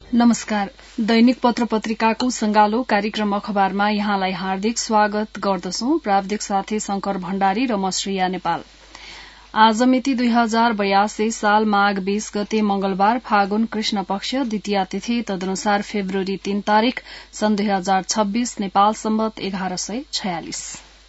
नमस्कार। दैनिक पत्र पत्रिकाको संगालो कार्यक्रम अखबारमा यहाँलाई हार्दिक स्वागत गर्दछौं। प्राविधिक साथी शंकर भण्डारी र म श्रेया नेपाल। आज मिति 2082 साल माघ 20 गते मंगलबार, फागुन कृष्ण पक्ष द्वितीया तिथि, तदनुसार फेब्रुअरी 3 तारिक सन् 2026, नेपाल सम्वत 1146।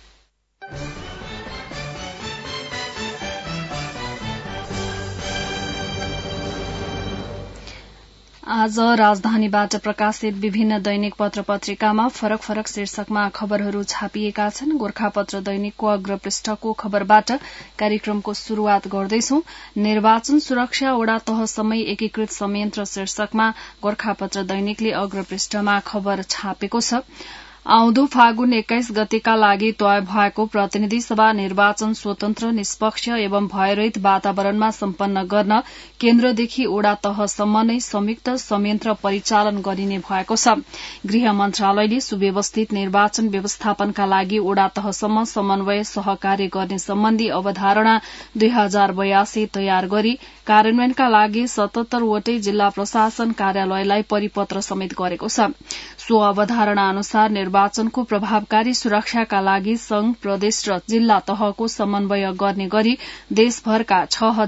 आज राजधानीबाट प्रकाशित विभिन्न दैनिक पत्र पत्रिकामा फरक फरक शीर्षकमा खबरहरू छापिएका छन्। गोरखापत्र दैनिकको अग्रपृष्ठको खबरबाट कार्यक्रमको शुरूआत गर्दैछौं। निर्वाचन सुरक्षा वडा तहसम्मै एकीकृत संयन्त्र शीर्षकमा गोरखापत्र दैनिकले अग्रपृष्ठमा खबर छापेको छ। आउँदो फागुन 21 गतेका लागि तय भएको प्रतिनिधि सभा निर्वाचन स्वतन्त्र, निष्पक्ष एवं भयरहित वातावरणमा सम्पन्न गर्न केन्द्रदेखि वडा तहसम्म नै संयुक्त संयन्त्र परिचालन गरिने भएको छ। गृह मन्त्रालयले सुव्यवस्थित निर्वाचन व्यवस्थापनका लागि वडा तहसम्म समन्वय सहकार्य गर्ने सम्बन्धी अवधारणा 2082 तयार गरी कार्यान्वयनका लागि 77 वटै जिल्ला प्रशासन कार्यालयलाई परिपत्र समेत गरेको छ। सो अवधारणा अनुसार निर्वाचनको प्रभावकारी सुरक्षाका लागि संघ, प्रदेश र जिल्ला तहको समन्वय गर्ने गरी देशभरका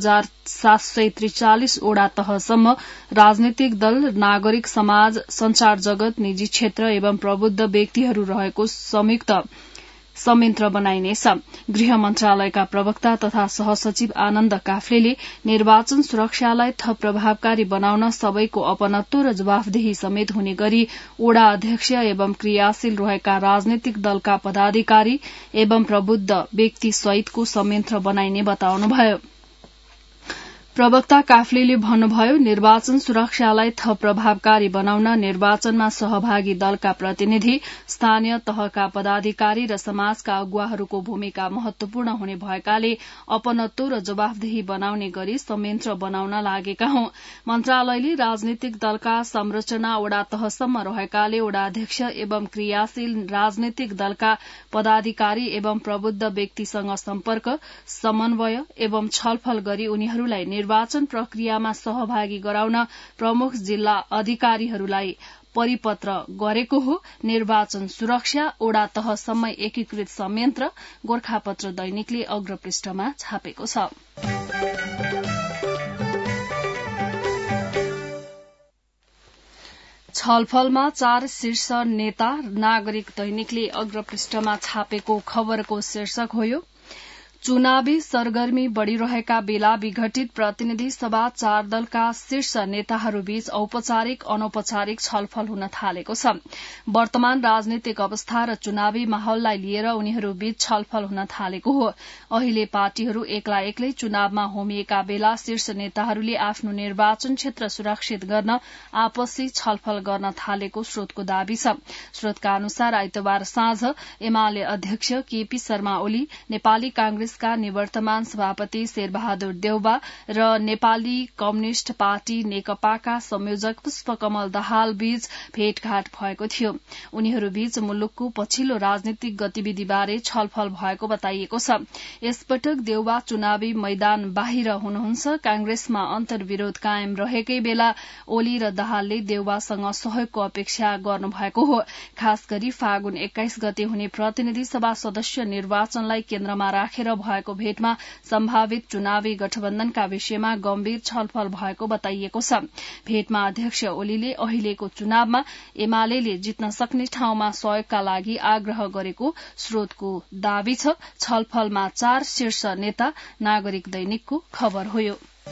6743 वडा तहसम्म राजनीतिक दल, नागरिक समाज, संचार जगत, निजी क्षेत्र एवं प्रबुद्ध व्यक्तिहरू रहेको संयुक्त संयन्त्र बनाइनेछ। गृह मन्त्रालयका प्रवक्ता तथा सहसचिव आनन्द काफ्लेले निर्वाचन सुरक्षालाई थप प्रभावकारी बनाउन सबैको अपनत्व र जवाफदेही समेत हुने गरी वडा अध्यक्ष एवं क्रियाशील रहेका राजनीतिक दलका पदाधिकारी एवं प्रबुद्ध व्यक्ति सहितको संयन्त्र बनाइने बताउनुभयो। प्रवक्ता काफ्लेले भन्नुभयो, निर्वाचन सुरक्षालाई थप प्रभावकारी बनाउन निर्वाचनमा सहभागी दलका प्रतिनिधि, स्थानीय तहका पदाधिकारी र समाजका अगुवाहरूको भूमिका महत्वपूर्ण हुने भएकाले अपनत्व र जवाफदेही बनाउने गरी संयन्त्र बनाउन लागेका हौं। मन्त्रालयले राजनीतिक दलका संरचना वडा तहसम्म रहेकाले वडा अध्यक्ष एवं क्रियाशील राजनीतिक दलका पदाधिकारी एवं प्रबुद्ध व्यक्तिसँग सम्पर्क, समन्वय एवं छलफल गरी उनीहरूलाई निर्वाचन प्रक्रियामा सहभागी गराउन प्रमुख जिल्ला अधिकारीहरूलाई परिपत्र गरेको हो। निर्वाचन सुरक्षा वडा तहसम्मै एकीकृत संयन्त्र गोरखापत्र दैनिकले अग्रपृष्ठमा छापेको छ। छलफलमा 4 शीर्ष नेता नागरिक दैनिकले अग्रपृष्ठमा छापेको खबरको शीर्षक हो, चुनावी सरगर्मी बढ़िरहेका बेला विघटित प्रतिनिधि सभा 4 दलका शीर्ष नेताहरूबीच औपचारिक अनौपचारिक छलफल हुन थालेको छ। वर्तमान राजनीतिक अवस्था र चुनावी माहौललाई लिएर उनीहरूबीच छलफल हुन थालेको हो। अहिले पार्टीहरू एक्ला एक्लै चुनावमा होमिएका बेला शीर्ष नेताहरूले आफ्नो निर्वाचन क्षेत्र सुरक्षित गर्न आपसी छलफल गर्न थालेको स्रोतको दावी छ। स्रोतका अनुसार आइतबार साँझ एमाले अध्यक्ष केपी शर्मा ओली, नेपाली कांग्रेस का निवर्तमान सभापति शेरबहादुर देउबा र नेपाली कम्युनिष्ट पार्टी नेकपाका संयोजक पुष्पकमल दाहाल बीच भेटघाट भएको थियो। उनीहरूबीच मुलुकको पछिल्लो राजनीतिक गतिविधिबारे छलफल भएको बताइएको छ। यसपटक देउबा चुनावी मैदान बाहिर हुनुहुन्छ। कांग्रेसमा अन्तर्विरोध कायम रहेकै बेला ओली र दाहालले देउबासँग सहयोगको अपेक्षा गर्नुभएको हो। खास गरी फागुन 21 गते हुने प्रतिनिधि सभा सदस्य निर्वाचनलाई केन्द्रमा राखेर भएको भेटमा सम्भावित चुनावी गठबन्धनका विषयमा गम्भीर छलफल भएको बताइएको छ। भेटमा अध्यक्ष ओलीले अहिलेको चुनावमा एमाले जित्न सक्ने ठाउँमा सहयोगका लागि आग्रह गरेको स्रोतको दावी छ। छलफलमा 4 शीर्ष नेता नागरिक दैनिकको खबर हो।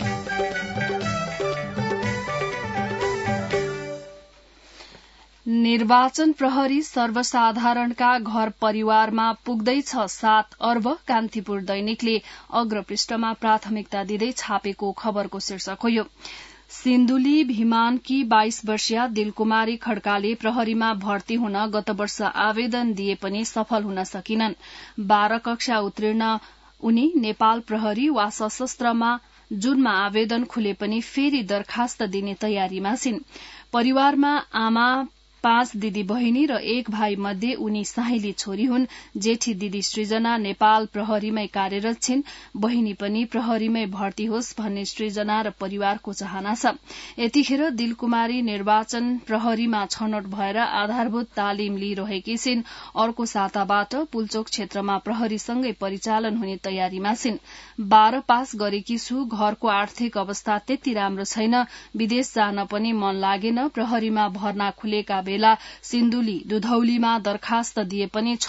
निर्वाचन प्रहरी सर्वसाधारणका घर परिवारमा पुग्दैछ 7 अर्ब। कान्तिपुर दैनिकले अग्रपृष्ठमा प्राथमिकता दिँदै छापेको खबरको शीर्षक हो। सिन्धुली भिमानकी 22 वर्षीय दिलकुमारी खड्काले प्रहरीमा भर्ती हुन गत वर्ष आवेदन दिए पनि सफल हुन सकिनन्। 12 कक्षा उत्तीर्ण उनी नेपाल प्रहरी वा सशस्त्रमा जुनमा आवेदन खुले पनि फेरि दरखास्त दिने तयारीमा छिन्। परिवारमा आमा 5 दिदी बहिनी र 1 भाइ मध्ये उनी साहिली छोरी हुन्। जेठी दिदी सृजना नेपाल प्रहरीमै कार्यरत छिन्। बहिनी पनि प्रहरीमै भर्ती होस् भन्ने सृजना र परिवारको चाहना छ। यतिखेर दिलकुमारी निर्वाचन प्रहरीमा छनौट भएर आधारभूत तालिम लिइरहेकी छिन्। अर्को साताबाट पुल्चोक क्षेत्रमा प्रहरीसँगै परिचालन हुने तयारीमा छिन्। 12 पास गरेकी छु। घरको आर्थिक अवस्था त्यति राम्रो छैन। विदेश जान पनि मन लागेन। प्रहरीमा भर्ना खुलेका बेला सिन्धुली दुधौलीमा दरखास्त दिए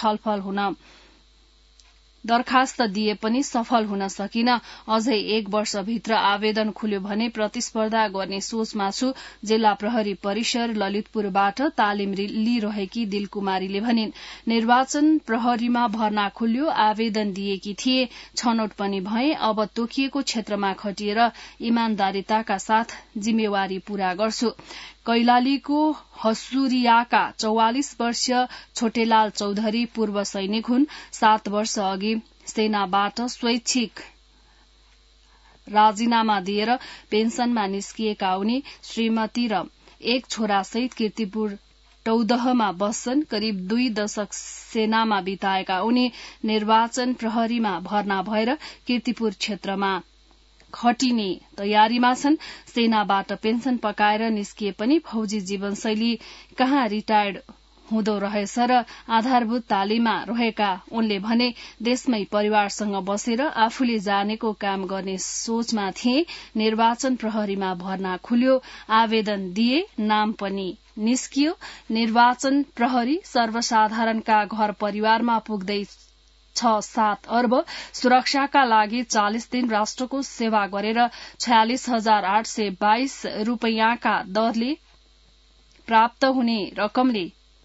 पनि सफल हुन सकिन। अझै 1 वर्षभित्र आवेदन खुल्यो भने प्रतिस्पर्धा गर्ने सोचमा छु। जिल्ला प्रहरी परिसर ललितपुरबाट तालिम लिइरहेकी दिलकुमारीले भनिन्। निर्वाचन प्रहरीमा भर्ना खुल्यो। आवेदन दिएकी थिए। छनौट पनि भए। अब तोकिएको क्षेत्रमा खटिएर इमानदारीताका साथ जिम्मेवारी पूरा गर्छु। कैलालीको हसुरियाका 44 वर्षीय छोटेलाल चौधरी पूर्व सैनिक हुन्। 7 वर्ष अघि सेनाबाट स्वैच्छिक राजीनामा दिएर पेन्सनमा निस्किएका उनी श्रीमती र 1 छोरासहित कीर्तिपुर टौदहमा बस्छन्। करिब 2 दशक सेनामा बिताएका उनी निर्वाचन प्रहरीमा भर्ना भएर कीर्तिपुर क्षेत्रमा खटिने तयारीमा छन्। सेनाबाट पेन्सन पकाएर निस्किए पनि फौजी जीवनशैली कहाँ रिटायर्ड हुँदो रहेछ र आधारभूत तालिममा रहेका उनले भने देशमै परिवारसँग बसेर आफूले जानेको काम गर्ने सोचमा थिए। निर्वाचन प्रहरीमा भर्ना खुल्यो। आवेदन दिए। नाम पनि निस्कियो। निर्वाचन प्रहरी सर्वसाधारणका घर परिवारमा पुग्दै 6-7 अर्ब सुरक्षाका लागि 40 दिन राष्ट्रको सेवा गरेर 46,822 रूपैयाँका दरले प्राप्त हुने रकमले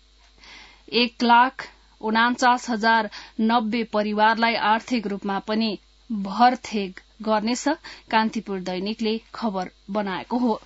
1,49,090 परिवारलाई आर्थिक रूपमा पनि भरथेग गर्नेछ। कान्तिपुर दैनिकले खबर बनाएको हो।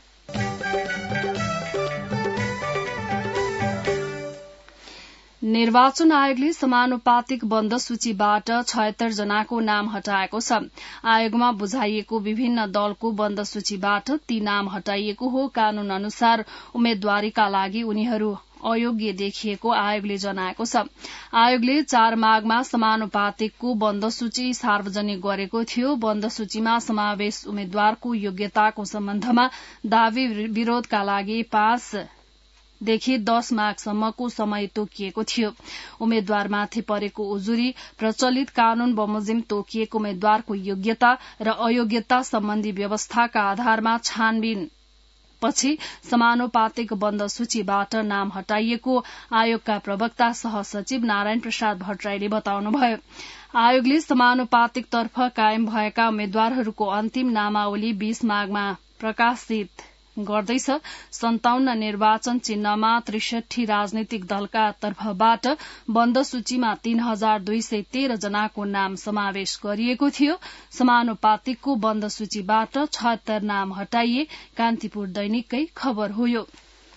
निर्वाचन आयोगले समानुपातिक बन्द सूचीबाट 76 जनाको नाम हटाएको छ। आयोगमा बुझाइएको विभिन्न दलको बन्द सूचीबाट ती नाम हटाइएको हो। कानून अनुसार उम्मेद्वारीका लागि उनीहरू अयोग्य देखिएको आयोगले जनाएको छ। आयोगले 4 माघमा समानुपातिकको बन्द सूची सार्वजनिक गरेको थियो। बन्द सूचीमा समावेश उम्मेद्वारको योग्यताको सम्बन्धमा दावी विरोधका लागि 5 देखि 10 माघसम्मको समय तोकिएको थियो। उम्मेद्वारमाथि परेको उजुरी, प्रचलित कानून बमोजिम तोकिएको उम्मेद्वारको योग्यता र अयोग्यता सम्बन्धी व्यवस्थाका आधारमा छानबिन पछि समानुपातिक बन्द सूचीबाट नाम हटाइएको आयोगका प्रवक्ता सहसचिव नारायण प्रसाद भट्टराईले बताउनुभयो। आयोगले समानुपातिक तर्फ कायम भएका उम्मेद्वारहरूको अन्तिम नामावली 20 माघमा प्रकाशित गर्दैछ। 57 निर्वाचन चिन्हमा 63 राजनीतिक दलका तर्फबाट बन्द सूचीमा 3,213 जनाको नाम समावेश गरिएको थियो। समानुपातिकको बन्द सूचीबाट 76 नाम हटाइए। कान्तिपुर दैनिककै खबर हो यो।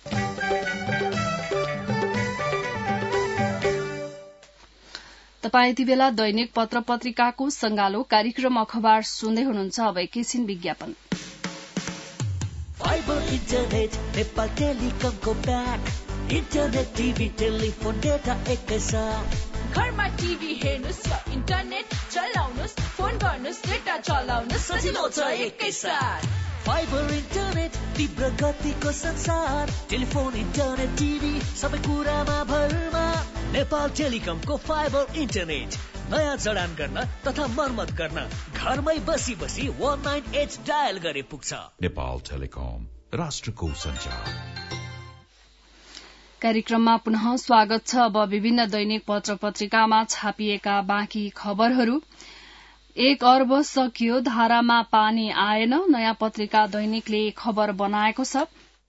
तपाईँ यति बेला दैनिक पत्र पत्रिकाको संगालो कार्यक्रम अखबार सुन्दै हुनुहुन्छ। अब एकैछिन विज्ञापन। फाइबर इन्टरनेट नेपाल टेलिकमको प्याक। इन्टरनेट, टिभी, टेलिफोन, डेटा एकैसाथ। घरमा टिभी हेर्नुस् या इन्टरनेट चलाउनुस्, फोन गर्नुस्, डेटा चलाउनुस्, सजिलो छ एकैसाथ। फाइबर इन्टरनेट, तीव्र गतिको संसार। टेलिफोन, इन्टरनेट, टिभी, सबै कुरामा भरमा। नेपाल टेलिकमको फाइबर इन्टरनेट नयाँ जडान गर्न तथा मर्मत गर्न घरमै बसी 198 डायल गरे पुग्छ। नेपाल टेलिकम, राष्ट्रको सञ्चार। कार्यक्रममा पुनः स्वागत छ। अब विभिन्न दैनिक पत्र पत्रिकामा छापिएका बाँकी खबरहरू। 1 अर्ब सकियो, धारामा पानी आएन, नयाँ पत्रिका दैनिकले खबर बनाएको छ।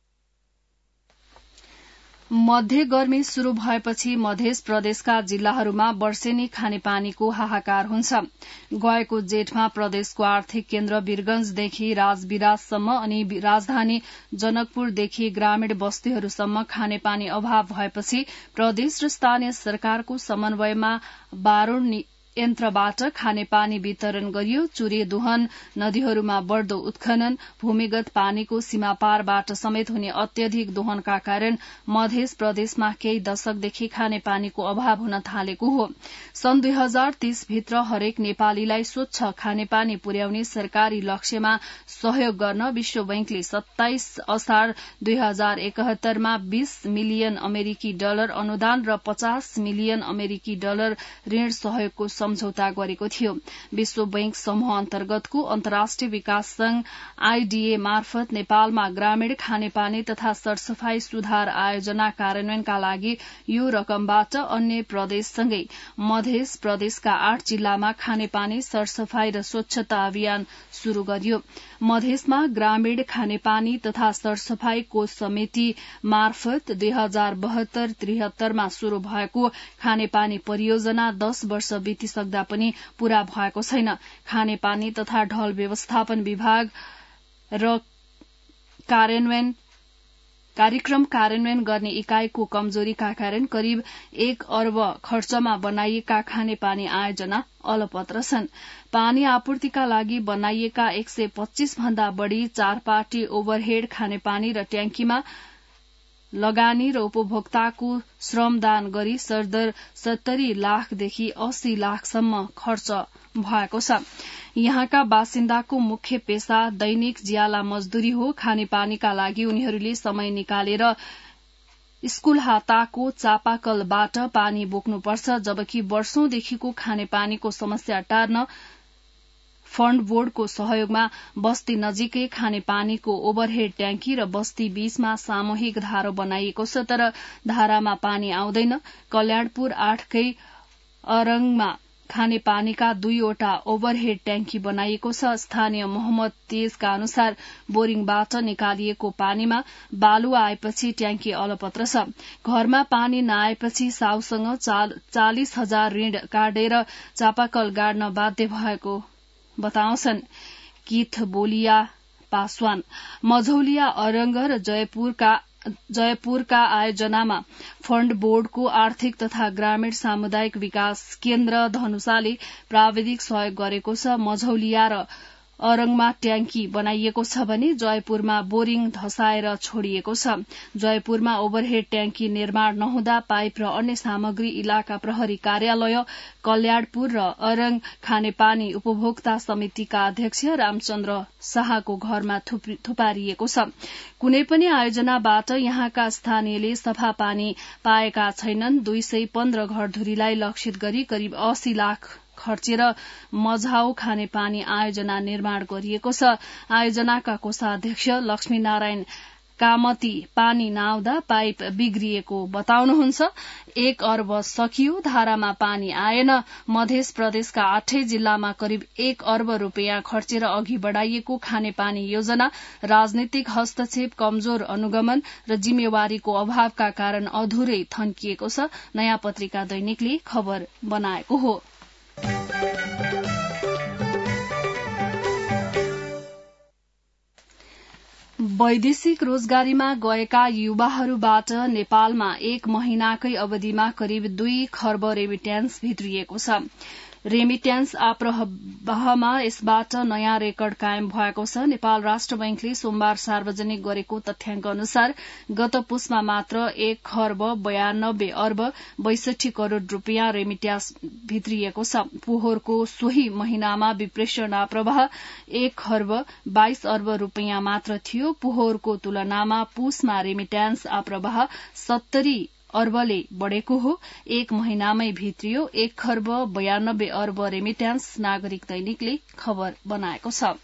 मध्य गर्मी शुरू भएपछि मध्य प्रदेशका जिल्लाहरूमा वर्षेनी खानेपानीको हाहाकार हुन्छ। गएको जेठमा प्रदेशको आर्थिक केन्द्र वीरगंजदेखि राजविराजसम्म अनि राजधानी जनकपुरदेखि ग्रामीण बस्तीहरूसम्म खानेपानी अभाव भएपछि प्रदेश र स्थानीय सरकारको समन्वयमा यन्त्रबाट खानेपानी वितरण गरियो। चुरे दोहन, नदीहरूमा बढ़दो उत्खनन, भूमिगत पानीको सीमापारबाट समेत हुने अत्यधिक दोहनका कारण मध्य प्रदेशमा केही दशकदेखि खानेपानीको अभाव हुन थालेको हो। सन् 2030 भित्र हरेक नेपालीलाई स्वच्छ खानेपानी पुर्याउने सरकारी लक्ष्यमा सहयोग गर्न विश्व बैंकले 27 असार 2071 मा $20 मिलियन अमेरिकी डलर अनुदान र $50 मिलियन अमेरिकी डलर ऋण सहयोगको सम्झौता गरेको थियो। विश्व बैंक समूह अन्तर्गतको अन्तर्राष्ट्रिय विकास संघ आईडीए मार्फत नेपालमा ग्रामीण खानेपानी तथा सरसफाई सुधार आयोजना कार्यान्वयनका लागि यो रकमबाट अन्य प्रदेशसँगै मध्य प्रदेशका 8 जिल्लामा खानेपानी सरसफाई र स्वच्छता अभियान शुरू गरियो। मधेसमा ग्रामीण खानेपानी तथा सरसफाई कोष समिति मार्फत 2072-73 मा शुरू भएको खानेपानी परियोजना 10 वर्ष बितिसक्दा पनि पूरा भएको छैन। खानेपानी तथा ढल व्यवस्थापन विभाग र कार्यक्रम कार्यान्वयन गर्ने इकाईको कमजोरीका कारण करिब 1 अर्ब खर्चमा बनाइएका खानेपानी आयोजना अलपत्र छन्। पानी आपूर्तिका लागि बनाइएका 125 भन्दा बढ़ी चारपाटी ओभरहेड खानेपानी र ट्याङ्कीमा लगानी र उपभोक्ताको श्रमदान गरी सरदर 70 लाखदेखि 80 लाखसम्म खर्च भएको छ। यहाँका बासिन्दाको मुख्य पेशा दैनिक ज्याला मजदूरी हो। खानेपानीका लागि उनीहरूले समय निकालेर स्कूल हाताको चापाकलबाट पानी बोक्नुपर्छ, जबकि वर्षौंदेखिको खानेपानीको समस्या टार्न फण्ड बोर्डको सहयोगमा बस्ती नजिकै खानेपानीको ओभरहेड ट्याङ्की र बस्ती बीचमा सामूहिक धारो बनाइएको छ, तर धारामा पानी आउँदैन। कल्याणपुर 8कै अरङमा खानेपानीका 2वटा ओभरहेड ट्याङ्की बनाइएको छ। स्थानीय मोहम्मद तेजका अनुसार बोरिङबाट निकालिएको पानीमा बालु आएपछि ट्याङ्की अलपत्र छ। घरमा पानी नआएपछि साउसँग 40,000 ऋण काटेर चापाकल गाड्न बाध्य भएको बताउँछन् किथ बोलिया पासवान। मझौलिया अरंग र जयपुरका आयोजनामा फण्ड बोर्डको आर्थिक तथा ग्रामीण सामुदायिक विकास केन्द्र धनुषाले प्राविधिक सहयोग गरेको छ। मझौलिया र अरङमा ट्याङ्की बनाइएको छ भने जयपुरमा बोरिङ धसाएर छोडिएको छ। जयपुरमा ओभरहेड ट्याङ्की निर्माण नहुँदा पाइप र अन्य सामग्री इलाका प्रहरी कार्यालय, कल्याणपुर र अरङ खानेपानी उपभोक्ता समितिका अध्यक्ष रामचन्द्र शाहको घरमा थुपारिएको छ। कुनै पनि आयोजनाबाट यहाँका स्थानीयले सफा पानी पाएका छैनन्। 215 घरधुरीलाई लक्षित गरी करिब 80 लाख खर्चेर मझाउ खानेपानी आयोजना निर्माण गरिएको छ। आयोजनाका कोषाध्यक्ष लक्ष्मीनारायण कामती पानी नआउँदा पाइप बिग्रिएको बताउनुहुन्छ। 1 अर्ब सकियो, धारामा पानी आएन। मध्य प्रदेशका 8 जिल्लामा करिब 1 अर्ब रूपियाँ खर्चेर अघि बढ़ाइएको खानेपानी योजना राजनीतिक हस्तक्षेप, कमजोर अनुगमन र जिम्मेवारीको अभावका कारण अधुरै थन्किएको छ। नयाँ पत्रिका दैनिकले खबर बनाएको हो। वैदेशिक रोजगारीमा गएका युवाहरूबाट नेपालमा 1 महिनाकै अवधिमा करिब 2 खर्ब रेमिट्यान्स भित्रिएको छ। रेमिट्यान्स आप्रवाहमा यसबाट नयाँ रेकर्ड कायम भएको छ। नेपाल राष्ट्र बैंकले सोमबार सार्वजनिक गरेको तथ्याङ्क अनुसार गत पुसमा मात्र 1 खर्ब 92 अर्ब 62 करोड़ रूपियाँ रेमिट्यान्स भित्रिएको छ। पोहोरको सोही महिनामा विप्रेषण आप्रवाह 1 खर्ब 22 अर्ब रूपियाँ मात्र थियो। पोहोरको तुलनामा पुसमा रेमिट्यान्स आप्रवाह 70 अर्बले बढ़ेको हो। 1 महिनामै भित्रियो 1 खर्ब 92 अर्ब रेमिट्यान्स, नागरिक दैनिकले खबर बनाएको छ।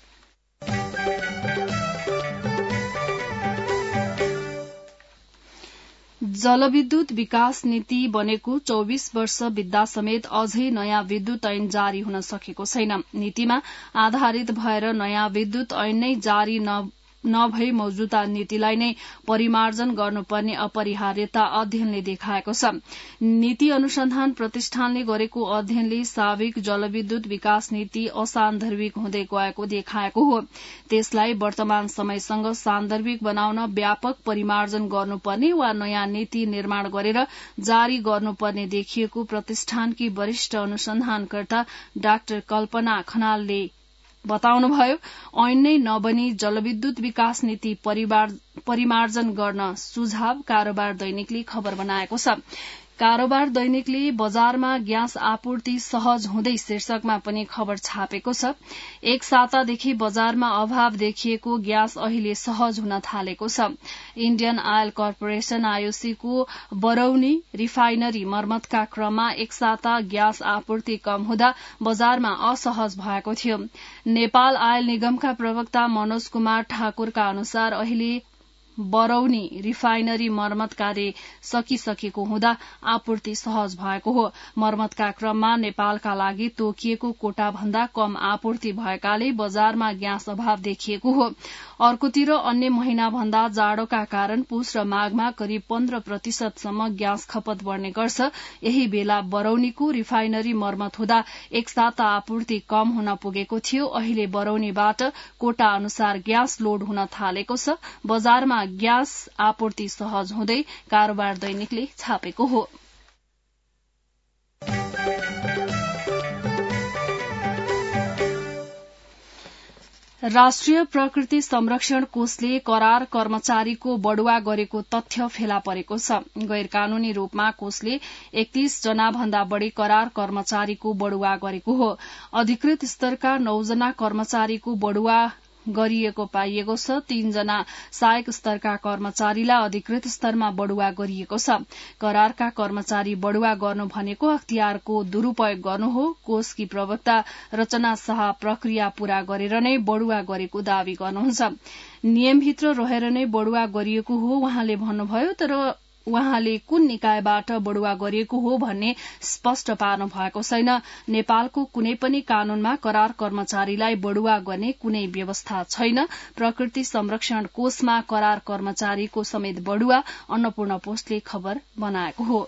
जलविद्युत विकास नीति बनेको 24 वर्ष बित्दा समेत अझै नयाँ विद्युत ऐन जारी हुन सकेको छैन। नीतिमा आधारित भएर नयाँ विद्युत ऐन नै जारी नभई मौजूदा नीतिलाई नै परिमार्जन गर्नुपर्ने अपरिहार्यता अध्ययनले देखाएको छ। नीति अनुसन्धान प्रतिष्ठानले गरेको अध्ययनले साविक जलविद्युत विकास नीति असान्दर्भिक हुँदै गएको देखाएको हो। त्यसलाई वर्तमान समयसँग सान्दर्भिक बनाउन व्यापक परिमार्जन गर्नुपर्ने वा नयाँ नीति निर्माण गरेर जारी गर्नुपर्ने देखिएको प्रतिष्ठानकी वरिष्ठ अनुसन्धानकर्ता डाक्टर कल्पना खनालले बताउनुभयो। ऐन नै नबनी जलविद्युत विकास नीति परिमार्जन गर्न सुझाव कारोबार दैनिकले खबर बनाएको छ। कारोबार दैनिकले बजारमा ग्यास आपूर्ति सहज हुँदै शीर्षकमा पनि खबर छापेको छ। एक सातादेखि बजारमा अभाव देखिएको ग्यास अहिले सहज हुन थालेको छ। इण्डियन आयल कर्पोरेशन आईओसी को बरौनी रिफाइनरी मर्मतका क्रममा एक साता ग्यास आपूर्ति कम हुँदा बजारमा असहज भएको थियो। नेपाल आयल निगमका प्रवक्ता मनोज कुमार ठाकुरका अनुसार अहिले बरौनी रिफाइनरी मर्मत कार्य सकिसकेको हुँदा आपूर्ति सहज भएको हो। मर्मतका क्रममा नेपालका लागि तोकिएको कोटा भन्दा कम आपूर्ति भएकाले बजारमा ग्यास अभाव देखिएको हो। अर्कोतिर अन्य महिना भन्दा जाडोका कारण पुष र माघमा करिब 15% ग्यास खपत बढ़ने गर्छ। यही बेला बरौनीको रिफाइनरी मर्मत हुँदा एक साता आपूर्ति कम हुन पुगेको थियो। अहिले बरौनीबाट कोटा अनुसार ग्यास लोड हुन थालेको छ। बजारमा ग्यास आपूर्ति सहज हुँदै कारोबार दैनिकले छापेको हो। राष्ट्रिय प्रकृति संरक्षण कोषले करार कर्मचारीको बढुवा गरेको तथ्य फेला परेको छ। गैर कानूनी रूपमा कोषले 31 जना भन्दा बढ़ी करार कर्मचारीको बढुवा गरेको हो। अधिकृत स्तरका 9 जना कर्मचारीको बढुवा गरिएको पाइएको छ। 3 जना सहायक स्तरका कर्मचारीलाई अधिकृत स्तरमा बढुवा गरिएको छ। करारका कर्मचारी बढुवा गर्नु भनेको अख्तियारको दुरूपयोग गर्नु हो। कोषकी प्रवक्ता रचना शाह प्रक्रिया पूरा गरेर नै बढुवा गरेको दावी गर्नुहुन्छ। नियमभित्र रहेर नै बढुवा गरिएको हो उहाँले भन्नुभयो। तर उहाँले कुन निकायबाट बढुवा गरिएको हो भन्ने स्पष्ट पार्नु भएको छैन। नेपालको कुनै पनि कानूनमा करार कर्मचारीलाई बढुवा गर्ने कुनै व्यवस्था छैन। प्रकृति संरक्षण कोषमा करार कर्मचारीको समेत बढुवा अन्नपूर्ण पोस्टले खबर बनाएको हो।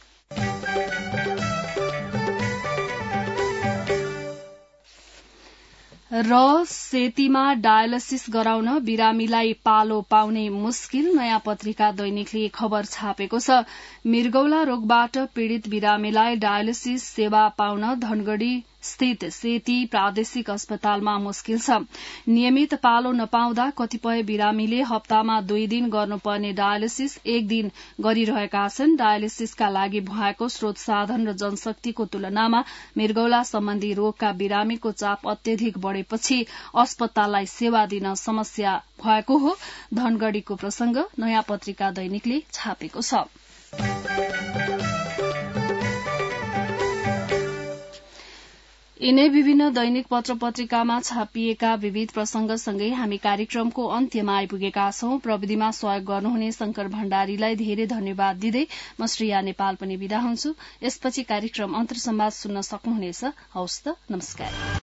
र सेतीमा डायलिसिस गराउन बिरामीलाई पालो पाउने मुस्किल नयाँ पत्रिका दैनिकले खबर छापेको छ। मृगौला रोगबाट पीड़ित बिरामीलाई डायलिसिस सेवा पाउन धनगढ़ी स्थित सेती प्रादेशिक अस्पतालमा मुस्किल छ। नियमित पालो नपाउँदा कतिपय बिरामीले हप्तामा 2 दिन गर्नुपर्ने डायलिसिस 1 दिन गरिरहेका छन्। डायलिसिसका लागि भएको स्रोत साधन र जनशक्तिको तुलनामा मृगौला सम्बन्धी रोगका बिरामीको चाप अत्यधिक बढ़ेपछि अस्पताललाई सेवा दिन समस्या भएको हो। धनगढ़ीको प्रसंग नयाँ पत्रिका दैनिकले छापेको छ। यिनै विभिन्न दैनिक पत्र पत्रिकामा छापिएका विविध प्रसंगसँगै हामी कार्यक्रमको अन्त्यमा आइपुगेका छौं। प्रविधिमा सहयोग गर्नुहुने शंकर भण्डारीलाई धेरै धन्यवाद दिँदै म श्रेया नेपाल पनि विदा हुन्छु। यसपछि कार्यक्रम अन्तर्संवाद सुन्न सक्नुहुनेछ। हवस् त, नमस्कार।